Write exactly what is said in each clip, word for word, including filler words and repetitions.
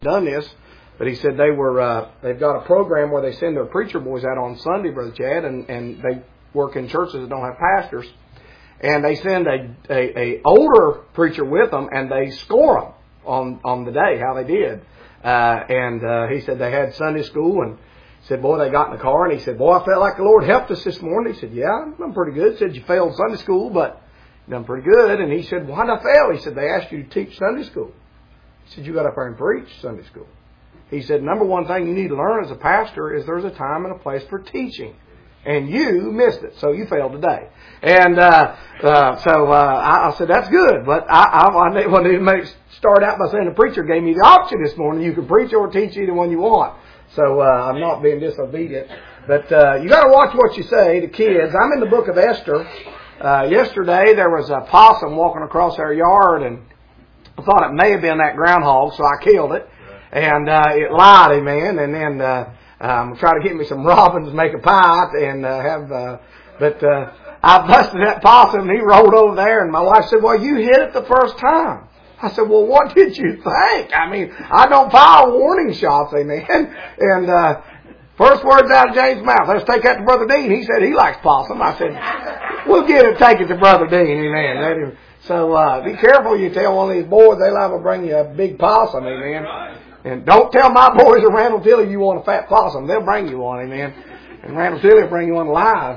done this, but he said they were uh, they've got a program where they send their preacher boys out on Sunday, Brother Chad, and, and they work in churches that don't have pastors, and they send a, a, a older preacher with them, and they score them on on the day how they did. Uh, and uh, he said they had Sunday school, and he said, boy, they got in the car, and he said, boy, I felt like the Lord helped us this morning. He said, yeah, I'm done pretty good. He said, you failed Sunday school, but you done pretty good. And he said, why did I fail? He said, they asked you to teach Sunday school. He said, you got up there and preach Sunday school. He said, number one thing you need to learn as a pastor is there's a time and a place for teaching. And you missed it, so you failed today. And uh, uh, so uh, I, I said, that's good. But I, I, I wanted to make, start out by saying the preacher gave me the option this morning. You can preach or teach either one you want. So uh, I'm not being disobedient. But uh, you got to watch what you say to kids. I'm in the book of Esther. Uh, yesterday there was a possum walking across our yard, and I thought it may have been that groundhog, so I killed it. And uh, it lied, amen. And then uh, um, try to get me some robins to make a pie and uh, have. Uh, but uh, I busted that possum, and he rolled over there. And my wife said, "Well, you hit it the first time." I said, "Well, what did you think? I mean, I don't fire warning shots, amen." And uh, first words out of James' mouth, "Let's take that to Brother Dean." He said he likes possum. I said, "We'll get it, take it to Brother Dean, amen." Let him. So uh, be careful. You tell one of these boys, they liable to bring you a big possum, amen. And don't tell my boys at Randall Tilley you want a fat possum. They'll bring you one, amen. And Randall Tilley will bring you one live.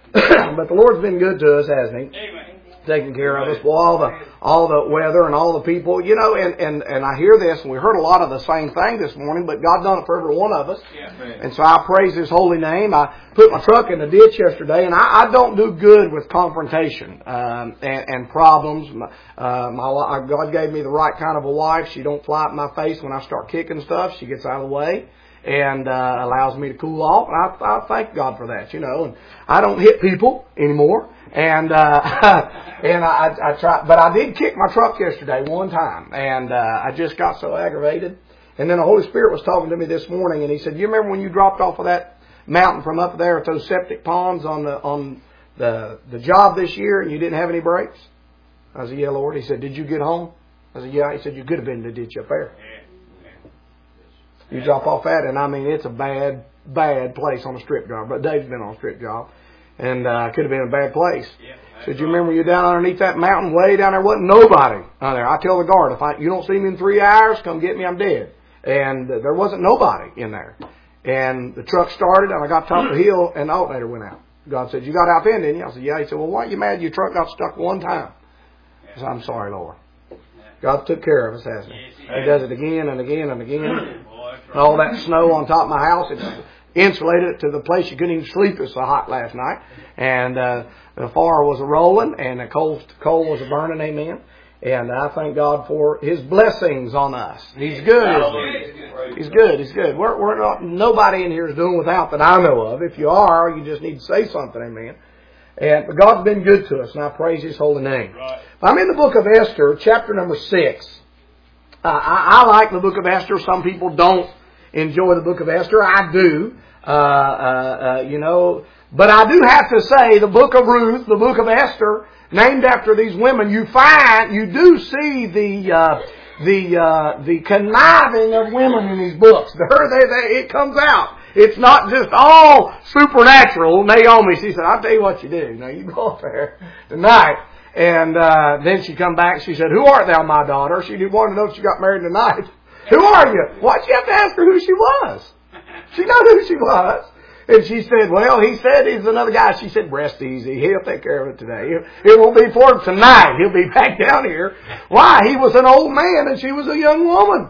But the Lord's been good to us, hasn't He? Amen. Taking care of us. Well, all the all the weather and all the people, you know, and, and, and I hear this, and we heard a lot of the same thing this morning, but God done it for every one of us. Yeah, and so I praise His holy name. I put my truck in the ditch yesterday, and I, I don't do good with confrontation um, and, and problems. Uh, my God gave me the right kind of a wife. She don't fly at my face when I start kicking stuff. She gets out of the way and uh, allows me to cool off. And I, I thank God for that, you know. And I don't hit people anymore. And uh, and I, I try, but I did kick my truck yesterday one time, and uh, I just got so aggravated. And then the Holy Spirit was talking to me this morning, and He said, "You remember when you dropped off of that mountain from up there at those septic ponds on the on the the job this year, and you didn't have any brakes?" I said, "Yeah, Lord." He said, "Did you get home?" I said, "Yeah." He said, "You could have been in the ditch up there. You drop off that, and I mean, it's a bad, bad place on a strip job. But Dave's been on a strip job. And uh, could have been a bad place." Yeah, said, "You remember you down underneath that mountain, way down there, wasn't nobody on there. I tell the guard, if I, you don't see me in three hours, come get me, I'm dead." And uh, there wasn't nobody in there. And the truck started, and I got top of the hill, and the alternator went out. God said, "You got out then, didn't you?" I said, "Yeah." He said, "Well, why are you mad your truck got stuck one time?" I said, "I'm sorry, Lord. God took care of us, hasn't He? He does it again and again and again. And all that snow on top of my house, it's insulated it to the place you couldn't even sleep. It was so hot last night. And uh, the fire was a-rolling, and the coal, coal was a-burning, amen. And I thank God for His blessings on us. He's good, isn't He? He's good, He's good. We're, we're not, nobody in here is doing without that I know of. If you are, you just need to say something, amen. And but God's been good to us, and I praise His holy name. Right. I'm in the book of Esther, chapter number six. Uh, I, I like the book of Esther. Some people don't enjoy the book of Esther. I do. Uh, uh, uh, you know, but I do have to say the book of Ruth, the book of Esther, named after these women, you find, you do see the, uh, the, uh, the conniving of women in these books. There, they, they, it comes out. It's not just all supernatural. Naomi, she said, "I'll tell you what you do. Now you go up there tonight." And, uh, then she come back, she said, "Who art thou, my daughter?" She didn't want to know if she got married tonight. "Who are you?" Why'd she have to ask her who she was? She knew who she was. And she said, "Well, he said he's another guy." She said, "Rest easy. He'll take care of it today. It won't be for tonight. He'll be back down here." Why? He was an old man and she was a young woman.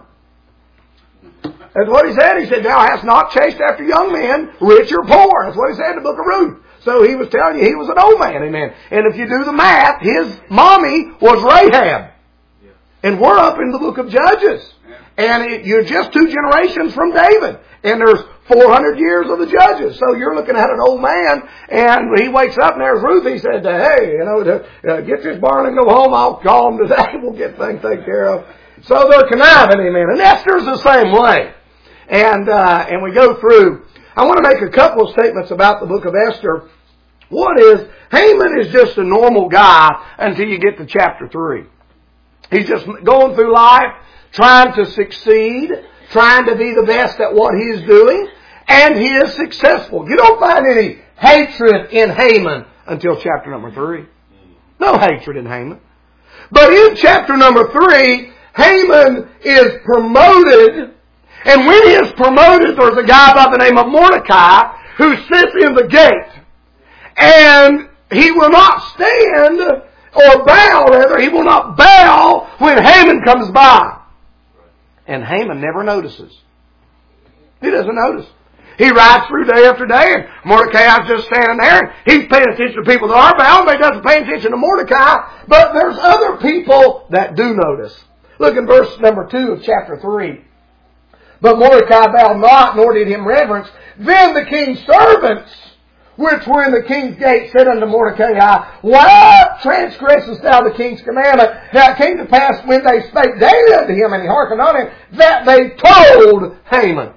That's what he said. He said, "Thou hast not chased after young men, rich or poor." That's what he said in the book of Ruth. So he was telling you he was an old man, amen. And if you do the math, his mommy was Rahab. And we're up in the book of Judges. And it, you're just two generations from David. And there's four hundred years of the Judges. So you're looking at an old man, and he wakes up and there's Ruth. He said, "Hey, you know, to, uh, get this barn and go home. I'll call him today. We'll get things taken care of." So they're conniving, amen. And Esther's the same way. And, uh, and we go through. I want to make a couple of statements about the book of Esther. One is, Haman is just a normal guy until you get to chapter three. He's just going through life, trying to succeed, trying to be the best at what he is doing, and he is successful. You don't find any hatred in Haman until chapter number three. No hatred in Haman. But in chapter number three, Haman is promoted, and when he is promoted, there's a guy by the name of Mordecai who sits in the gate. And he will not stand, or bow rather, he will not bow when Haman comes by. And Haman never notices. He doesn't notice. He rides through day after day, and Mordecai's just standing there, and he's paying attention to people that are bowing, but he doesn't pay attention to Mordecai. But there's other people that do notice. Look in verse number two of chapter three. But Mordecai bowed not, nor did him reverence. Then the king's servants, which were in the king's gate, said unto Mordecai, Why transgressest thou the king's commandment? Now it came to pass, when they spake daily unto him, and he hearkened on him, that they told Haman.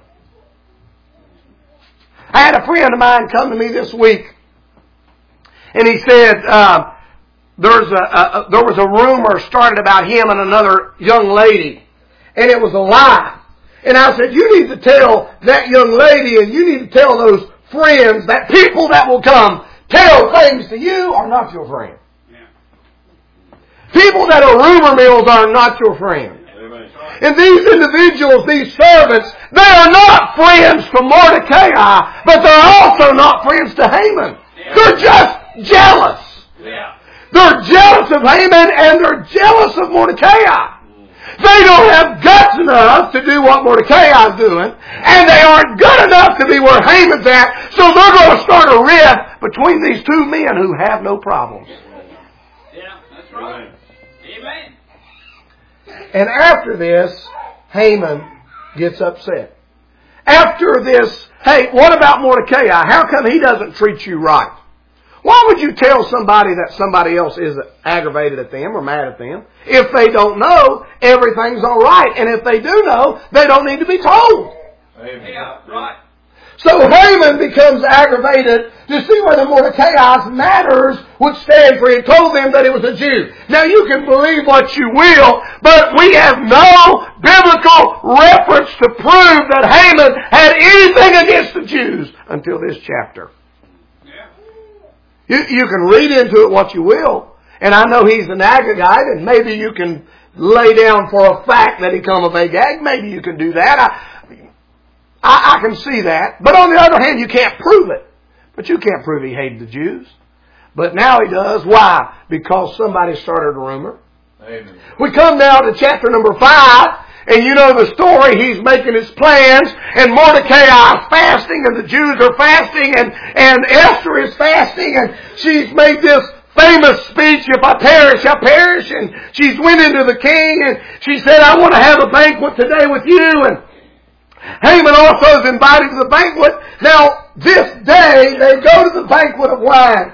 I had a friend of mine come to me this week, and he said uh, there's a, a, there was a rumor started about him and another young lady, and it was a lie. And I said, you need to tell that young lady, and you need to tell those friends, that people that will come tell things to you are not your friend. Yeah. People that are rumor mills are not your friend. And these individuals, these servants, they are not friends to Mordecai, but they're also not friends to Haman. Yeah. They're just jealous. Yeah. They're jealous of Haman and they're jealous of Mordecai. They don't have guts enough to do what Mordecai is doing, and they aren't good enough to be where Haman's at, so they're going to start a rift between these two men who have no problems. Yeah, that's right. Amen. And after this, Haman gets upset. After this, hey, what about Mordecai? How come he doesn't treat you right? Why would you tell somebody that somebody else is aggravated at them or mad at them if they don't know everything's all right? And if they do know, they don't need to be told. Amen. Yeah, right. So Haman becomes aggravated to see whether Mordecai's matters would stand, for he told them that it was a Jew. Now you can believe what you will, but we have no biblical reference to prove that Haman had anything against the Jews until this chapter. You, you can read into it what you will. And I know he's an Agagite, and maybe you can lay down for a fact that he come of Agag. Maybe you can do that. I, I, I can see that. But on the other hand, you can't prove it. But you can't prove he hated the Jews. But now he does. Why? Because somebody started a rumor. Amen. We come now to chapter number five. And you know the story, he's making his plans, and Mordecai is fasting, and the Jews are fasting, and, and Esther is fasting, and she's made this famous speech, if I perish, I perish, and she's went into the king, and she said, I want to have a banquet today with you, and Haman also is invited to the banquet. Now, this day, they go to the banquet of wine,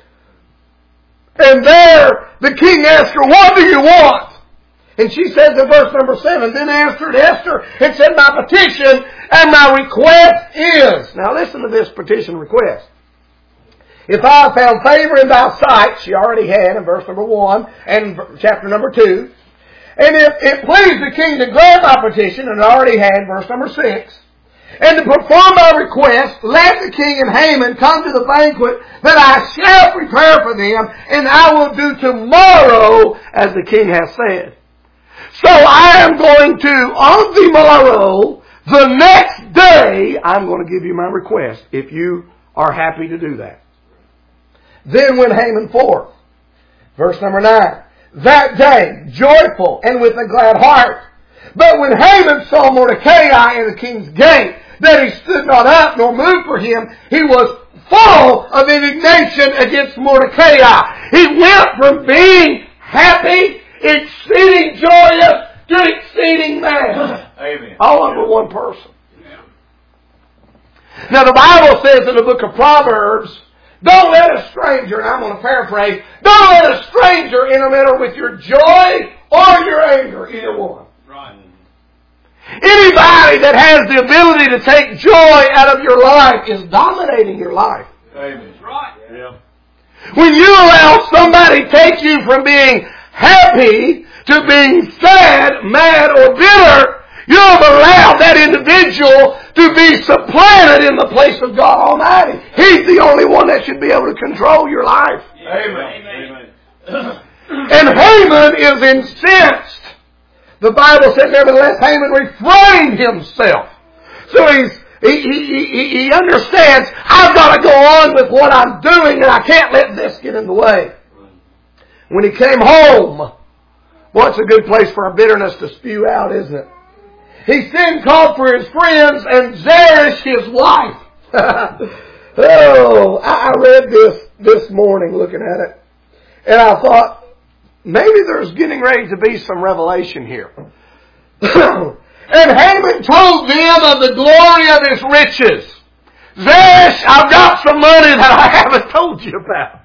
and there, the king asked her, what do you want? And she says in verse number seven, then answered Esther and said, my petition and my request is. Now listen to this petition request. If I have found favor in thy sight, she already had in verse number one and chapter number two. And if it please the king to grant my petition, and I already had verse number six. And to perform my request, let the king and Haman come to the banquet that I shall prepare for them, and I will do tomorrow as the king has said. So I am going to, on the morrow, the next day, I'm going to give you my request, if you are happy to do that. Then went Haman forth. Verse number nine. That day, joyful and with a glad heart. But when Haman saw Mordecai in the king's gate, that he stood not up nor moved for him, he was full of indignation against Mordecai. He went from being happy, exceeding joyous, to exceeding mad. Amen. All under one person. Now the Bible says in the book of Proverbs, don't let a stranger, and I'm going to paraphrase, don't let a stranger intermeddle with your joy or your anger, either one. Right. Anybody that has the ability to take joy out of your life is dominating your life. Amen. Right. Yeah. When you allow somebody take you from being happy to being sad, mad, or bitter, You have allowed that individual to be supplanted in the place of God Almighty. He's the only one that should be able to control your life. Amen. Amen. And Haman is incensed. The Bible said, nevertheless, Haman refrained himself. So he's, he, he, he, he understands, I've got to go on with what I'm doing and I can't let this get in the way. When he came home, what's a good place for our bitterness to spew out, isn't it? He then called for his friends and Zeresh, his wife. Oh, I read this this morning looking at it. And I thought, maybe there's getting ready to be some revelation here. And Haman told them of the glory of his riches. Zeresh, I've got some money that I haven't told you about.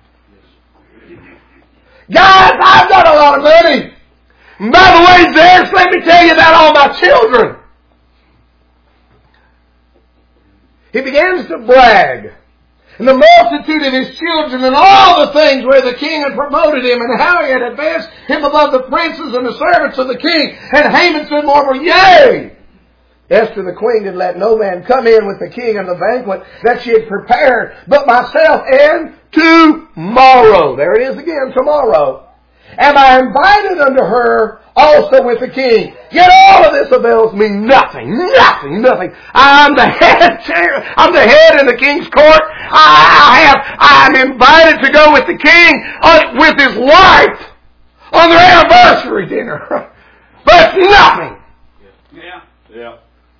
Guys, I've got a lot of money. And by the way, Zeresh, let me tell you about all my children. He begins to brag. And the multitude of his children and all the things where the king had promoted him and how he had advanced him above the princes and the servants of the king. And Haman said moreover, yea! Esther the queen did let no man come in with the king of the banquet that she had prepared, but myself and tomorrow. There it is again, tomorrow. Am I invited unto her also with the king? Yet all of this avails me nothing, nothing, nothing. I'm the head chair, I'm the head in the king's court. I have, I'm invited to go with the king, uh, with his wife on their anniversary dinner. But it's nothing. Yeah. Yeah.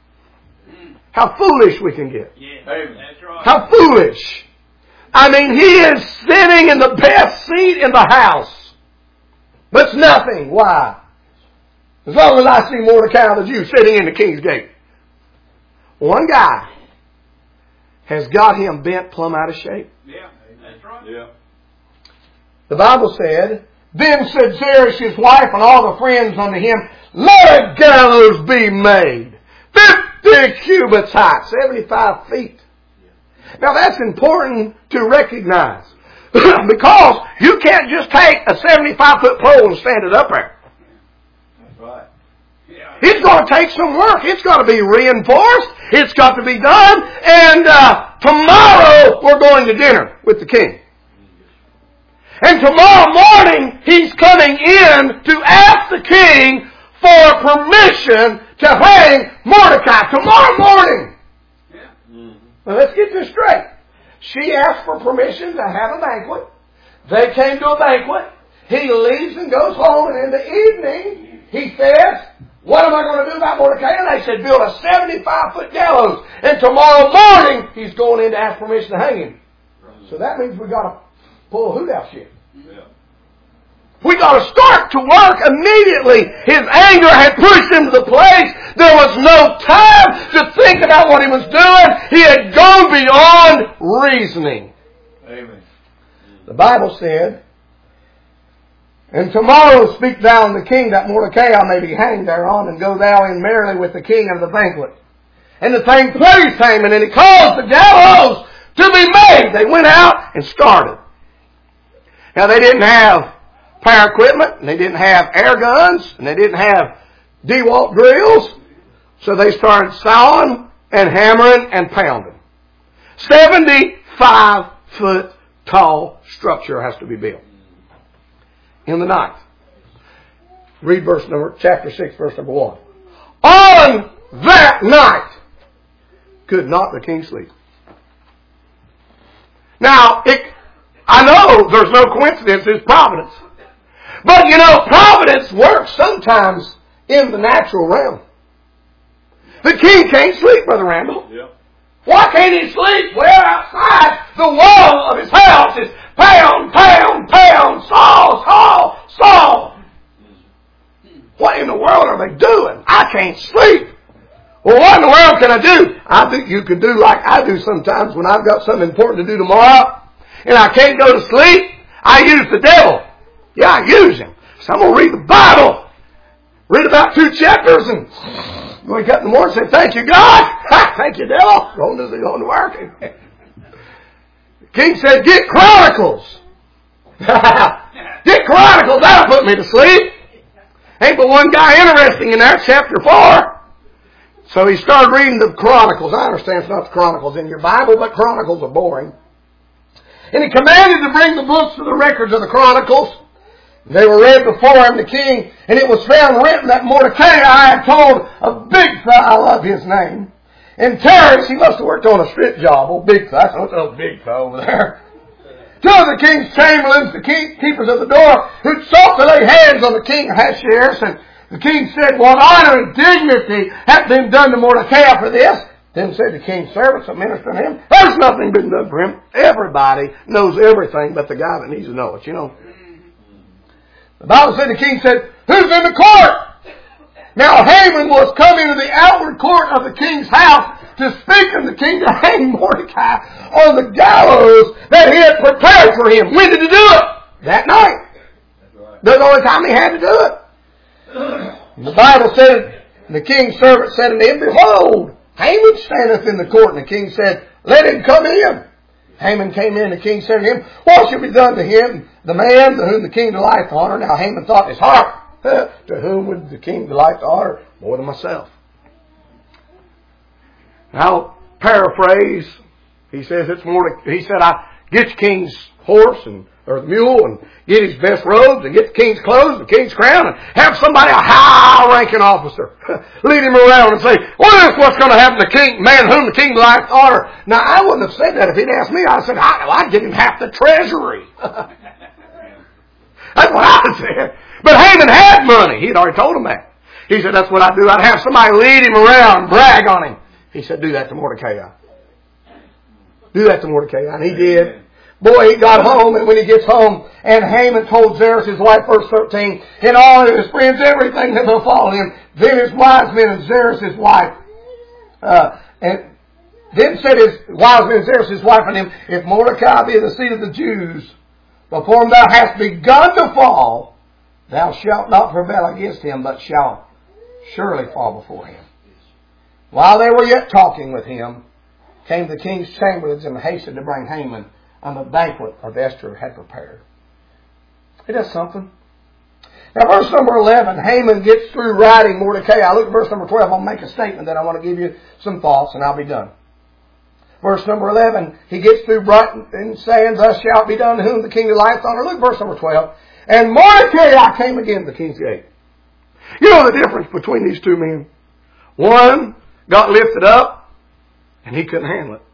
How foolish we can get. Yeah. That's right. How foolish. I mean, he is sitting in the best seat in the house. But it's nothing. Why? As long as I see Mordecai the Jew sitting in the king's gate. One guy has got him bent plumb out of shape. Yeah, that's right. Yeah. The Bible said, then said Zeresh his wife and all the friends unto him, let a gallows be made. Fifty cubits high, seventy-five feet. Now that's important to recognize. Because you can't just take a seventy-five foot pole and stand it up there. That's right. Yeah. It's going to take some work. It's got to be reinforced. It's got to be done. And uh, tomorrow we're going to dinner with the king. And tomorrow morning he's coming in to ask the king for permission to hang Mordecai. Tomorrow morning. Yeah. Mm-hmm. Now let's get this straight. She asked for permission to have a banquet. They came to a banquet. He leaves and goes home, and in the evening, he says, what am I going to do about Mordecai? And they said, build a seventy-five foot gallows. And tomorrow morning, he's going in to ask permission to hang him. So that means we've got to pull a hoot out shit. Yeah. We got to start to work immediately. His anger had pushed him to the place. There was no time to think about what he was doing. He had gone beyond reasoning. Amen. The Bible said, and tomorrow speak thou unto the king that Mordecai may be hanged thereon, and go thou in merrily with the king of the banquet. And the thing pleased Haman, and he caused the gallows to be made. They went out and started. Now they didn't have power equipment, and they didn't have air guns, and they didn't have DeWalt drills. So they started sawing and hammering and pounding. seventy-five foot tall structure has to be built. In the night. Read verse number, chapter six, verse number one. On that night could not the king sleep. Now, it, I know there's no coincidence, it's providence. But you know, providence works sometimes in the natural realm. The king can't sleep, Brother Randall. Yeah. Why can't he sleep? Well, outside the wall of his house is pound, pound, pound, saw, saw, saw. What in the world are they doing? I can't sleep. Well, what in the world can I do? I think you can do like I do sometimes when I've got something important to do tomorrow and I can't go to sleep. I use the devil. Yeah, I use him. So I'm going to read the Bible. Read about two chapters and wake up in the morning and say, thank you, God. Thank you, devil. Going to, going to work. The king said, get Chronicles. Get Chronicles. That'll put me to sleep. Ain't but one guy interesting in there, chapter four. So he started reading the Chronicles. I understand it's not the Chronicles in your Bible, but Chronicles are boring. And he commanded to bring the books of the records of the Chronicles. They were read before him, the king, and it was found written that Mordecai had told a Bigtha, I love his name, and Teresh, he must have worked on a strip job, old Bigtha, that's old Bigtha over there. Two of the king's chamberlains, the king, keepers of the door, who sought to lay hands on the king Ahasuerus, and the king said, what honor and dignity hath been done to Mordecai for this? Then said the king's servants that ministered to him, there's nothing been done for him. Everybody knows everything but the guy that needs to know it, you know. The Bible said, the king said, who's in the court? Now Haman was come into the outward court of the king's house to speak of the king to hang Mordecai on the gallows that he had prepared for him. When did he do it? That night. That's the only time he had to do it. And the Bible said, the king's servant said unto him, behold, Haman standeth in the court. And the king said, let him come in. Haman came in, and the king said to him, what shall be done to him, the man to whom the king delighteth to honor? Now Haman thought in his heart, to whom would the king delight to honor more than myself? I'll paraphrase. He says it's more. He said, "I get the king's horse and or the mule and get his best robes and get the king's clothes, the king's crown, and have somebody a high-ranking officer lead him around and say, well, this what's going to happen to the king, man whom the king likes to honor." Now I wouldn't have said that if he'd asked me. I'd said, I'd give him half the treasury. That's what I said. But Haman had money. He'd already told him that. He said, that's what I'd do. I'd have somebody lead him around and brag on him. He said, do that to Mordecai. Do that to Mordecai. And he did. Boy, he got home, and when he gets home, and Haman told Zeresh, his wife, verse thirteen, and all of his friends, everything that befall him. Then his wise men and Zeresh, his wife, uh, and then said his wise men and Zeresh, his wife, unto him, if Mordecai be the seed of the Jews, before whom thou hast begun to fall, thou shalt not prevail against him, but shalt surely fall before him. While they were yet talking with him, came the king's chamberlains and hastened to bring Haman on the banquet of Esther had prepared. It does something. Now verse number eleven, Haman gets through writing Mordecai. I look at verse number twelve, I'll make a statement, then I want to give you some thoughts and I'll be done. Verse number eleven, he gets through writing and saying, thus shalt be done to whom the king delighteth honor. Look at verse number twelve. And Mordecai came again to the king's gate. You know the difference between these two men? One got lifted up and he couldn't handle it.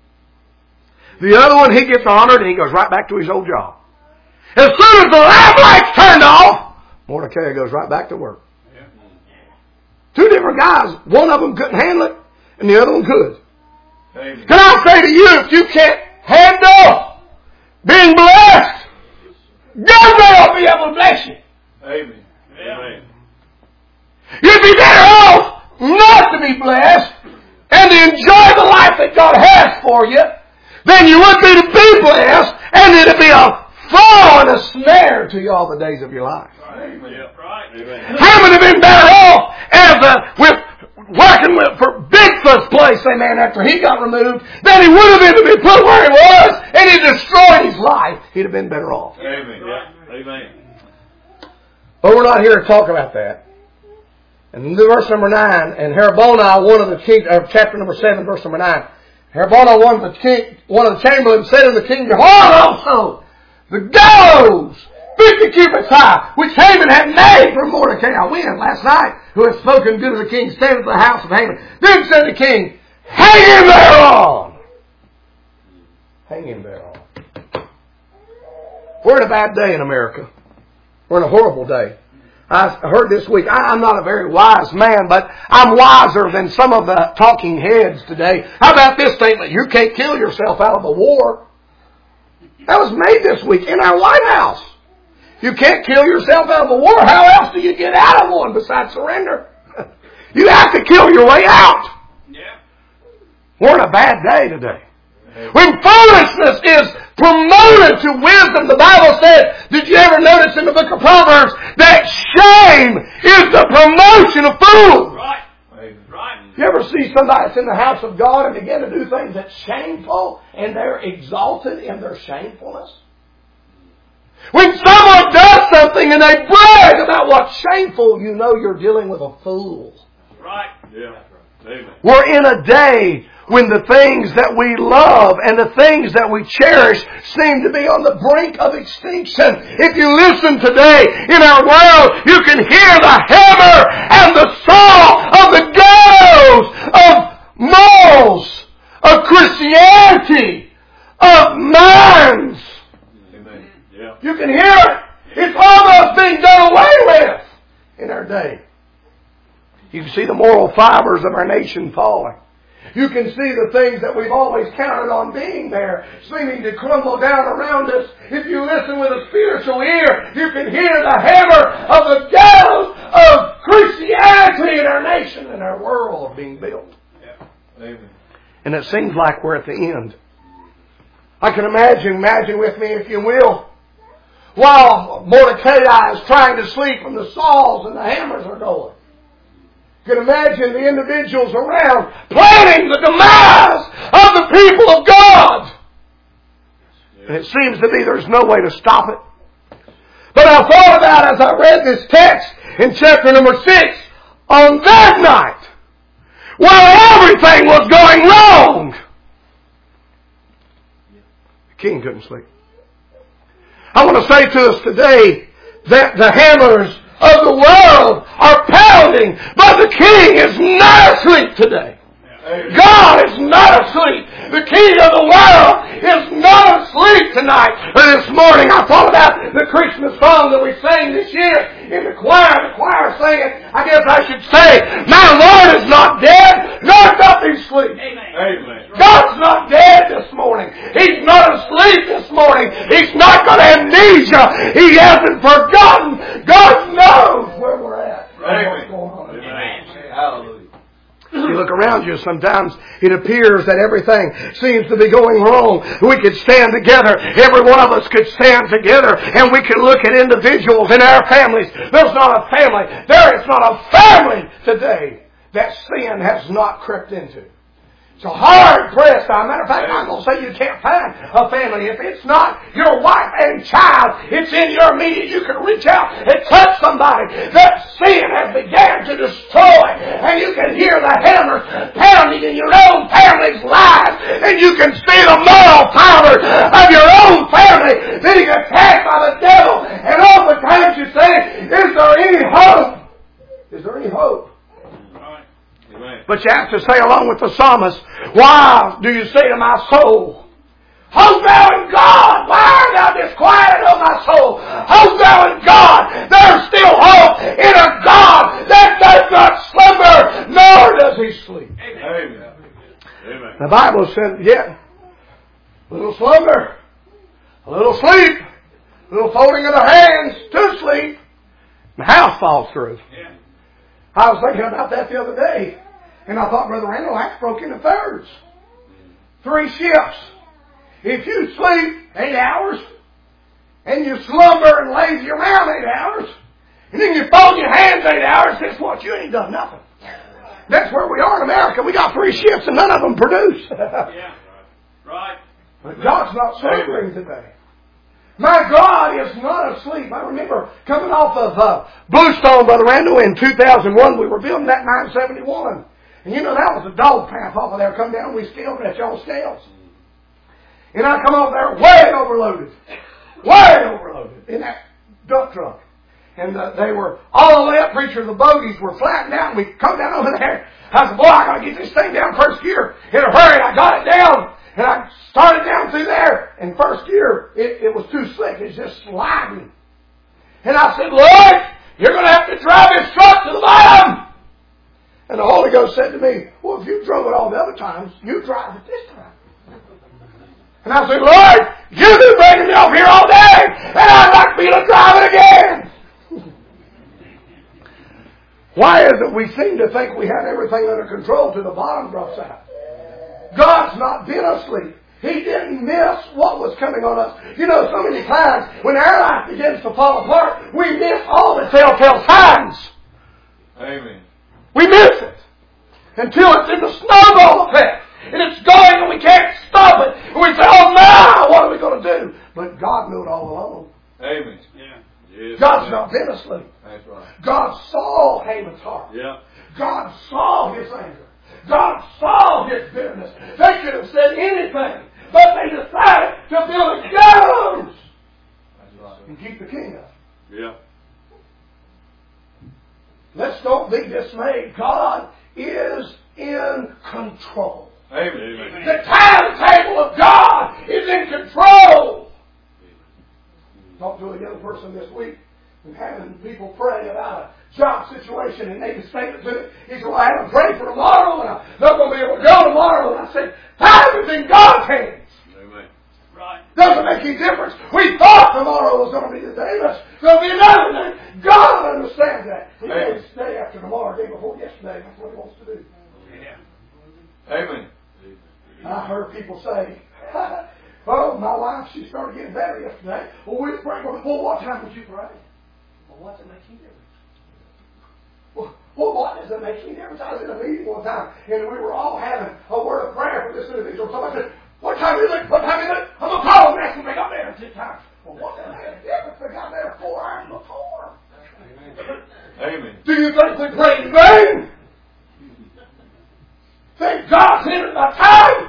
The other one, he gets honored and he goes right back to his old job. As soon as the lamp lights turned off, Mordecai goes right back to work. Yeah. Two different guys. One of them couldn't handle it and the other one could. Amen. Can I say to you, if you can't handle being blessed, God will be able to bless you. Amen. Amen. You'd be better off not to be blessed and to enjoy the life that God has for you than you would be to be blessed and it'd be a fall and a snare to you all the days of your life. Amen. Right. Amen. Haman would have been better off as a, with working with, for Bigtha's place, amen, after he got removed, than he would have been to be put where he was and he destroyed his life. He'd have been better off. Amen. Yeah. Amen. But we're not here to talk about that. And verse number nine, and Harbonah, one of the king, uh, chapter number seven, verse number nine. Harbonah, one of the king, one of the chamberlains, said to the king, behold also the gallows fifty cubits high, which Haman had made for Mordecai, when last night, who had spoken good of the king, stand at the house of Haman. Then said the king, hang him thereon. Hang him thereon. We're in a bad day in America. We're in a horrible day. I heard this week, I'm not a very wise man, but I'm wiser than some of the talking heads today. How about this statement? You can't kill yourself out of a war. That was made this week in our White House. You can't kill yourself out of a war. How else do you get out of one besides surrender? You have to kill your way out. Yeah. We're in a bad day today. When foolishness is promoted to wisdom, the Bible said, did you ever notice in the book of Proverbs that shame is the promotion of fools? Right. Right. You ever see somebody that's in the house of God and begin to do things that's shameful and they're exalted in their shamefulness? When someone does something and they brag about what's shameful, you know you're dealing with a fool. Right. Yeah. Amen. We're in a day when the things that we love and the things that we cherish seem to be on the brink of extinction. If you listen today in our world, you can hear the hammer and the saw of the gallows of morals, of Christianity, of minds. Amen. Yeah. You can hear it. It's almost being done away with in our day. You can see the moral fibers of our nation falling. You can see the things that we've always counted on being there seeming to crumble down around us. If you listen with a spiritual ear, you can hear the hammer of the gallows of Christianity in our nation and our world being built. Yeah. Amen. And it seems like we're at the end. I can imagine, imagine with me if you will, while Mordecai is trying to sleep and the saws and the hammers are going. You can imagine the individuals around planning the demise of the people of God. And it seems to be there's no way to stop it. But I thought about as I read this text in chapter number six, on that night, while everything was going wrong, the king couldn't sleep. I want to say to us today that the hammers of the world are pounding, but the king is not asleep today. God is not asleep. The king of the world is not asleep tonight. But this morning I thought about the Christmas song that we sang this year in the choir. The choir sang it. I guess I should say, my Lord is not dead, nor doth he sleep. Amen. God's not dead this morning. He's not asleep this morning. He's not got amnesia. He hasn't forgotten. God knows where we're at. Amen. What's going on. Amen. Hallelujah. You look around you, sometimes it appears that everything seems to be going wrong. We could stand together. Every one of us could stand together and we could look at individuals in our families. There's not a family. There is not a family today that sin has not crept into. It's a hard pressed. As a matter of fact, I'm going to say you can't find a family. If it's not your wife and child, it's in your immediate. You can reach out and touch somebody that sin has began to destroy. And you can hear the hammers pounding in your own family's lives. And you can see the moral power of your own family being attacked by the devil. And oftentimes you say, is there any hope? Is there any hope? But you have to say along with the psalmist, why do you say to my soul, hope thou in God? Why art thou disquieted, O my soul? Hope thou in God. There's still hope in a God that does not slumber, nor does he sleep. Amen. Amen. The Bible said, yeah, a little slumber, a little sleep, a little folding of the hands to sleep, and the house falls through. Yeah. I was thinking about that the other day. And I thought, Brother Randall, that's broken into thirds. Three shifts. If you sleep eight hours, and you slumber and lazy around eight hours, and then you fold your hands eight hours, guess what? You ain't done nothing. That's where we are in America. We got three shifts and none of them produce. Yeah. Right. But God's not slumbering today. My God is not asleep. I remember coming off of uh, Bluestone, Brother Randall, in two thousand one. We were building that nine seventy-one. And you know, that was a dog path off of there. Come down, we scaled it at y'all's scales. And I come off there way overloaded. Way overloaded in that dump truck. And uh, they were all the way up, preacher, the bogies were flattened out. And we come down over there. I said, boy, I got to get this thing down first gear. In a hurry, I got it down. And I started down through there. And first gear, it, it was too slick. It's just sliding. And I said, Lord, you're going to have to drive this truck to the bottom. And the Holy Ghost said to me, well, if you drove it all the other times, you drive it this time. And I said, Lord, you've been bringing me up here all day, and I'd like to be able to drive it again. Why is it we seem to think we had everything under control till the bottom drops out? God's not been asleep. He didn't miss what was coming on us. You know, so many times when our life begins to fall apart, we miss all the telltale signs. Amen. We miss it until it's in the snowball effect. And it's going and we can't stop it. And we say, oh no, what are we going to do? But God knew it all along. Amen. Yeah. Yes, God's yeah. not been asleep. That's right. God saw Haman's heart. Yeah. God saw his anger. this bitterness. They could have said anything, but they decided to build a gallows and keep the king up. Yeah. Let's don't be dismayed. God is in control. Amen. The timetable of God is in control. Talked to a young person this week and having people pray about a job situation and made a statement to it. He said, well, I haven't prayed for tomorrow and I'm not going to be able to go tomorrow. And I said, time is in God's hands. Amen. Right. Doesn't make any difference. We thought tomorrow was going to be the day, but it's going to be another day. God understands that. He knows day after tomorrow, day before yesterday. That's what He wants to do. Yeah. Amen. I heard people say, oh, my wife, she started getting better yesterday. Well, we pray. Well, what time would you pray? Well, what's it make any difference? Well, well, what does it make any difference? I was in a meeting one time, and we were all having a word of prayer for this individual. Somebody said, what time is it? What time is it? I'm going to call them and ask them to get up there in ten times. Well, what the heck? They got there four hours before. Amen. Do you think we prayed in vain? Think God's hindered my time?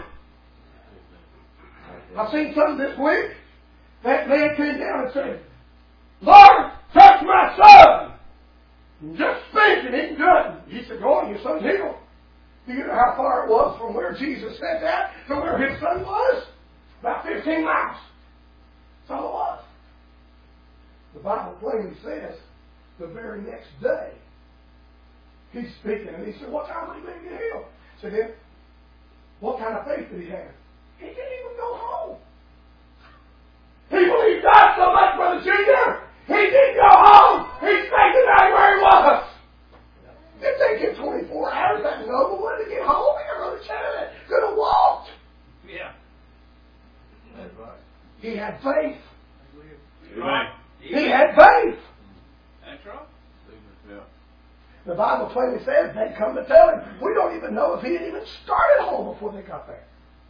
I've seen something this week. That man came down and said, Lord, touch my son. Just thinking, he couldn't. He said, go on, your son's healed. Do you know how far it was from where Jesus said that to where his son was? About fifteen miles. That's all it was. The Bible plainly says the very next day, he's speaking and he said, what time would he be get healed? I said, then, what kind of faith did he have? He didn't even go home. He believed God so much, Brother Junior. He didn't go home. He stayed the night where he was. It take him twenty-four hours. That noble wanted to get home. He Brother Chad could have walked. Yeah. That's right. He had faith. Amen. He had faith. That's right. Yeah. The Bible plainly says they come to tell him. We don't even know if he had even started home before they got there.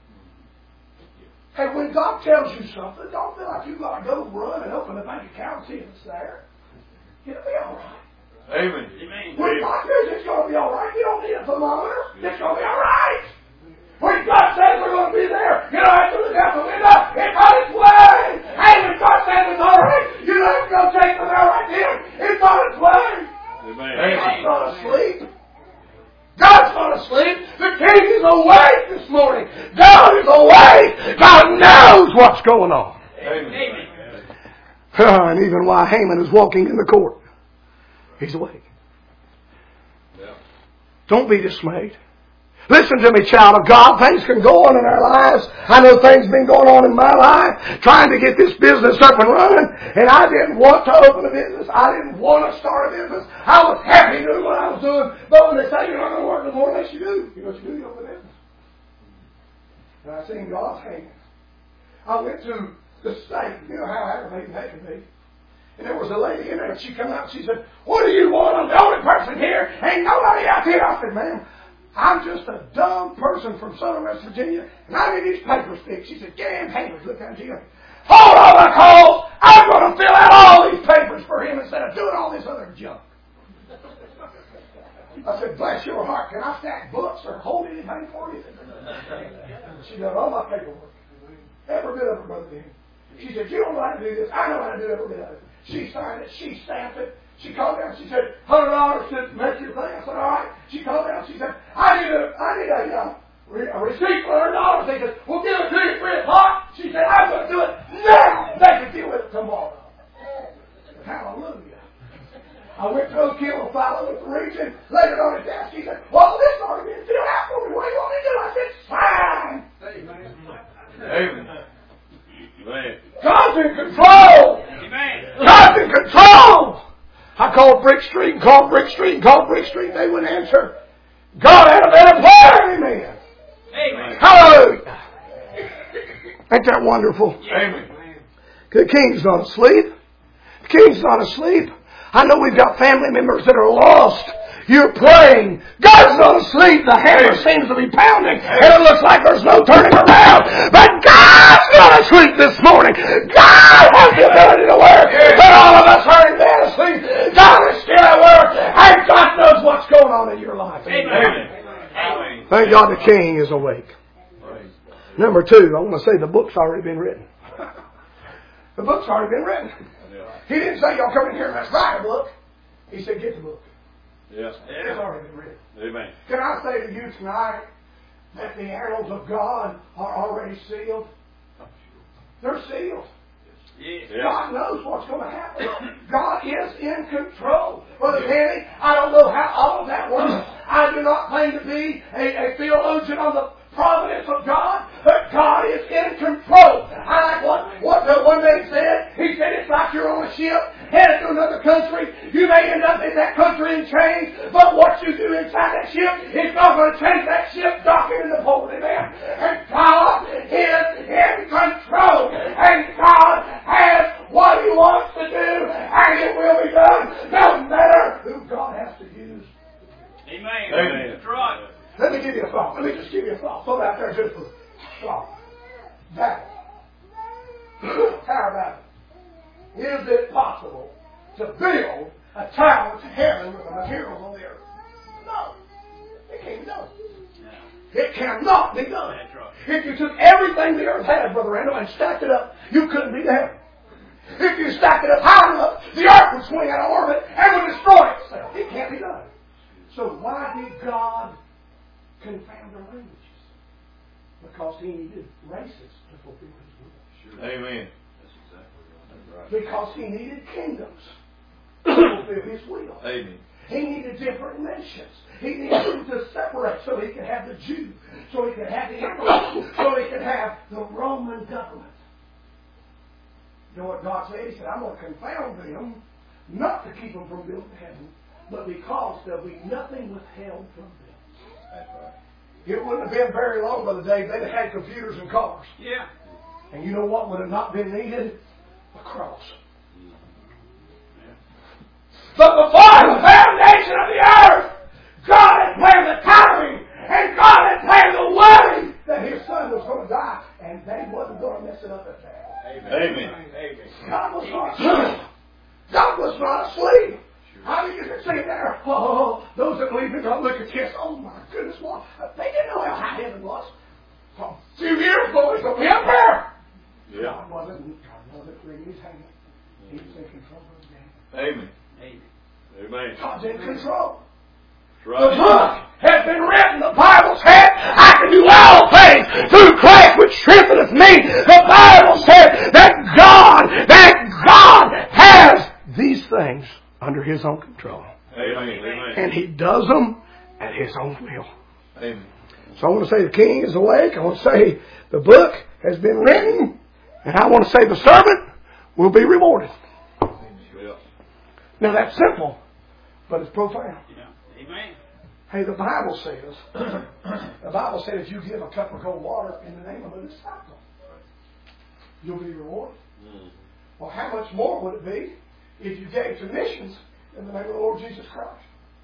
Hey, when God tells you something, don't feel like you've got to go run and open a bank account and see if it's there. It'll be all right. Amen. Amen. When God says it's going to be all right, you don't need a thermometer. It's going to be all right. When God says we're going to be there, you don't have to look out the window. It's on its way. Hey, when God says it's all right, you don't have to go take them out right then. It's on its way. Amen. God's not asleep. God's not asleep. The king is awake this morning. God is awake. God knows what's going on. Amen. And even while Haman is walking in the court, he's awake. Yeah. Don't be dismayed. Listen to me, child of God. Things can go on in our lives. I know things have been going on in my life, trying to get this business up and running, and I didn't want to open a business. I didn't want to start a business. I was happy doing what I was doing, but when they say you're not going to work no more unless you do, you know what you do? You open a business. And I seen God's hand. I went to the state. You know how aggravating that can be. And there was a lady in there, and she come out and she said, what do you want? I'm the only person here. Ain't nobody out here. I said, ma'am, I'm just a dumb person from southern West Virginia, and I need these papers fixed. She said, get in papers. Look at you. Hold on my calls. I'm going to fill out all these papers for him instead of doing all this other junk. I said, bless your heart. Can I stack books or hold anything for you? She done all my paperwork. Every bit of it, Brother Dan. She said, you don't know how to do this. I know how to do every bit of it. She signed it. She stamped it. She called down. She said, one hundred dollars to make your thing. I said, all right. She called down. She said, I need a, I need a, uh, re- a receipt for one hundred dollars. They said, we'll give it to you three o'clock. She said, I'm going to do it now. They can deal with it tomorrow. Hallelujah. I went to Oak Hill and filed with the region. Laid it on his desk. He said, well, this has already been filled out for me. What do you want me to do? I said, sign. Amen. Amen. God's in control. Amen. God's in control. I called Brick Street and called Brick Street and called Brick Street. They wouldn't answer. God had a better plan. Amen. Amen. Hallelujah. Ain't that wonderful? Amen. The king's not asleep. The king's not asleep. I know we've got family members that are lost. You're praying. God's not asleep. The hammer seems to be pounding, and it looks like there's no turning around. But God's not asleep this morning. God has the ability to work. But all of us are in bed asleep. God is still at work, and God knows what's going on in your life. Amen. Amen. Thank God the King is awake. Number two, I want to say the book's already been written. The book's already been written. He didn't say, y'all come in here and let's write a book. He said, get the book. Yes. It's already been written. Amen. Can I say to you tonight that the arrows of God are already sealed? They're sealed. Yes. God knows what's going to happen. God is in control. Brother Danny, I don't know how all of that works. I do not claim to be a, a theologian on the providence of God, but God is in control. I like what, what the one man said. He said it's like you're on a ship headed to another country. You may end up in that country in chains, but what you do inside that ship is not going to change that ship docking in the port. Amen. And God is in control. And God has what He wants to do, and it will be done, no matter who God has to use. Amen. Amen. That's right. Let me give you a thought. Let me just give you a thought. Throw it out there just for thought. Battle. Tower battle. Is it possible to build a tower to heaven with the materials on the earth? No. It can't be done. It cannot be done. That's right. If you took everything the earth had, Brother Randall, and stacked it up, you couldn't be to heaven. If you stacked it up high enough, the earth would swing out of orbit and would destroy itself. It can't be done. So why did God confound the languages? Because He needed races to fulfill His will. Sure. Amen. That's exactly right. Because He needed kingdoms to fulfill His will. Amen. He needed different nations. He needed them to separate so He could have the Jew, so He could have the emperor, so He could have the Roman government. You know what God said? He said, I'm going to confound them, not to keep them from building heaven, but because there'll be nothing withheld from them. That's right. It wouldn't have been very long, Brother Dave. They'd have had computers and cars. Yeah. And you know what would have not been needed? A cross. But before the foundation of the earth, God had planned the timing, and God had planned the way that His Son was going to die, and they wasn't going to mess it up at that. Amen. Amen. God was not asleep. God was not asleep. How do you get to see there? Oh, those that believe in God look at this. Oh my goodness, what? They didn't know how high heaven was. A few years ago, it's going to be up there. Yeah. God wasn't. God wasn't wringing His hand. He was in control of the game. Amen. Amen. Amen. God's in control. That's The right. book has been written. The Bible said, I can do all things through Christ which strengtheneth me. The Bible said that God, that God has these things under His own control. Amen. Amen. And He does them at His own will. Amen. So I want to say the King is awake. I want to say the book has been written. And I want to say the servant will be rewarded. Yeah. Now that's simple, but it's profound. Yeah. Amen. Hey, the Bible says, the Bible says you give a cup of cold water in the name of a disciple, you'll be rewarded. Mm. Well, how much more would it be if you gave to missions in the name of the Lord Jesus Christ?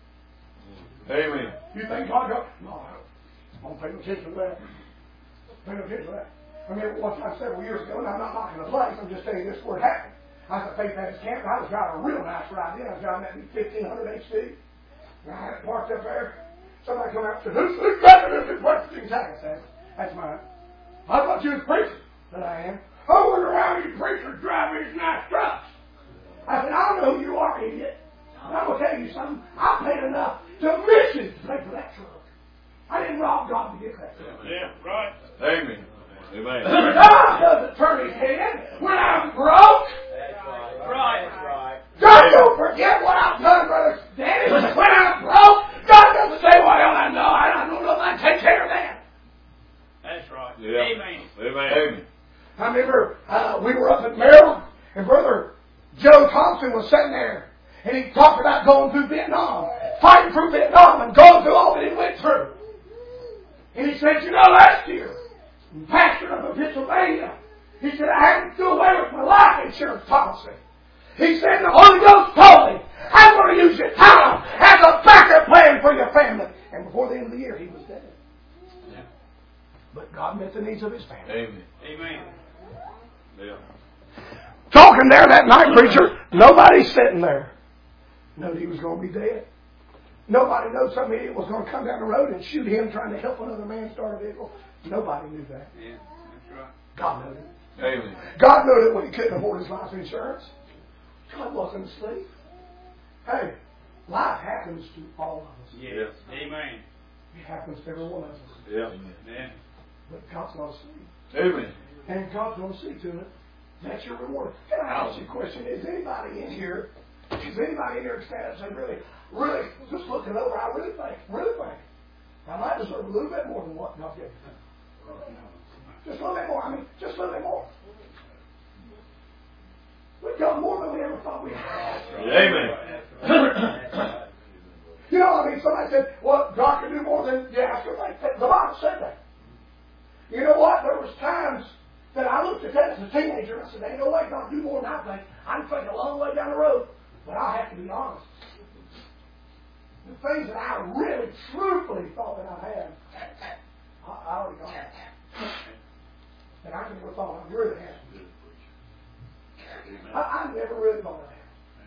Amen. You think God got... No, I don't pay no attention to that. Pay no attention to that. I remember one time several years ago, and I'm not knocking the place, I'm just telling you this where it happened. I was at Faith Baptist Camp, and I was driving a real nice ride in. I was driving that fifteen hundred H D. And I had it parked up there. Somebody come out and said, who's, who's driving this? What's the tag? I said, that's mine. I thought you was a preacher. That I am. I wonder around you preachers driving these nice trucks. I said, I don't know who you are, idiot. And I'm going to tell you something. I paid enough to missions to pay for that truck. I didn't rob God to get that truck. Yeah, right. Amen. Amen. God doesn't turn His head when I'm broke. That's right. That's right. God don't forget what I've done, Brother Danny. When I'm broke, God doesn't say, well, I know, I don't know, I take care of that. That's right. Yeah. Amen. Amen. Amen. I remember uh, we were up in Maryland, and Brother Joe Thompson was sitting there, and he talked about going through Vietnam, fighting through Vietnam, and going through all that he went through. And he said, you know, last year, pastor up in Pennsylvania, he said, I had to do away with my life insurance policy. He said, the Holy Ghost told me, I'm going to use your time as a backup plan for your family. And before the end of the year, he was dead. Yeah. But God met the needs of his family. Amen. Amen. Yeah. Talking there that night, preacher, nobody sitting there knew he was going to be dead. Nobody knows some idiot was going to come down the road and shoot him trying to help another man start a vehicle. Nobody knew that. Yeah, that's right. God knew it. Amen. God knew it when he couldn't afford his life insurance. God wasn't asleep. Hey, life happens to all of us. Yes. Amen. It happens to every one of us. Yeah. Amen. But God's not asleep. Amen. And God's going to see to it. That's your reward. Can I ask you a question? Is anybody in here, is anybody in here excited and say, really, really, just looking over, I really think, really think, I might deserve a little bit more than what God gave me. Just a little bit more. I mean, just a little bit more. We've got more than we ever thought we had. Amen. You know, I mean, somebody said, well, God can do more than you ask or think. The Bible said that. You know what? There was times that I looked at that as a teenager and I said, ain't no way God can do more than I think. I can think a long way down the road, but I have to be honest. The things that I really, truthfully thought that I had, I, I already got it. And I never thought I really had. I, I never really thought I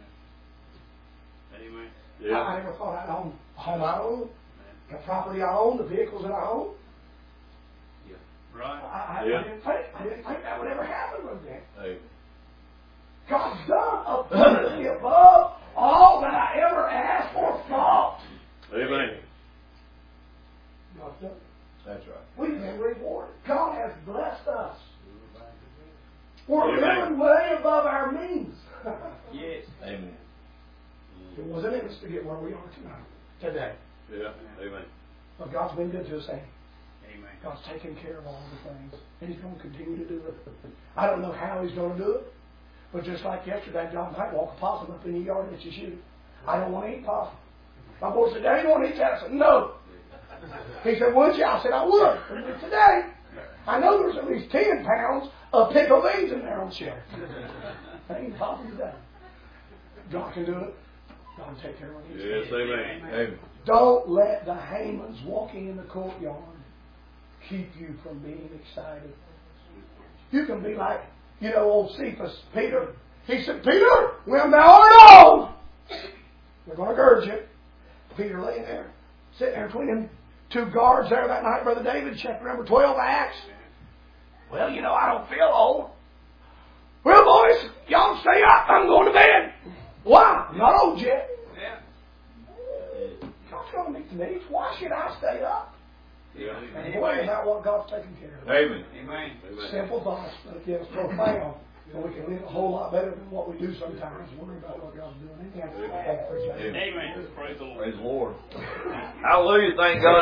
had. Amen. Yeah. I, I never thought I'd own the home I own, the property I own, the vehicles that I own. Right. I, I, Yeah. I didn't think I didn't think that would ever happen with that. Amen. God's done abundantly above all that I ever asked or thought. Amen. God's done it. That's right. We've been rewarded. God has blessed us. We're Amen. living way above our means. Yes. Amen. It wasn't in us to get where we are tonight, today. Yeah. Amen. But God's been good to us, ain't He? Amen. God's taking care of all the things. And He's going to continue to do it. I don't know how He's going to do it. But just like yesterday, John might walk a possum up in the yard and let you shoot. I don't want to eat possum. My boy said, Daddy, you want to eat that? I said, no. He said, would you? I said, I would. And today, I know there's at least ten pounds of pickled beans in there on the shelf. I ain't possum today. God can do it. God can take care of it. Yes. Amen. Amen. Don't let the Hamans walking in the courtyard keep you from being excited. You can be like, you know, old Cephas, Peter. He said, Peter, when thou art old, we're going to gird you. Peter laying there, sitting there between them two guards there that night, Brother David, chapter number twelve, Acts. Well, you know, I don't feel old. Well, boys, y'all stay up. I'm going to bed. Why? I'm not old yet. Yeah. God's going to meet the needs. Why should I stay up? Yeah. And boy, is that what God's taking care of. Amen. Amen. Amen. Simple thoughts, but again, it's profound. And we can live a whole lot better than what we do sometimes. Worry about what God's doing. Amen. Amen. Amen. Praise the Lord. Praise the Lord. Hallelujah. Thank God.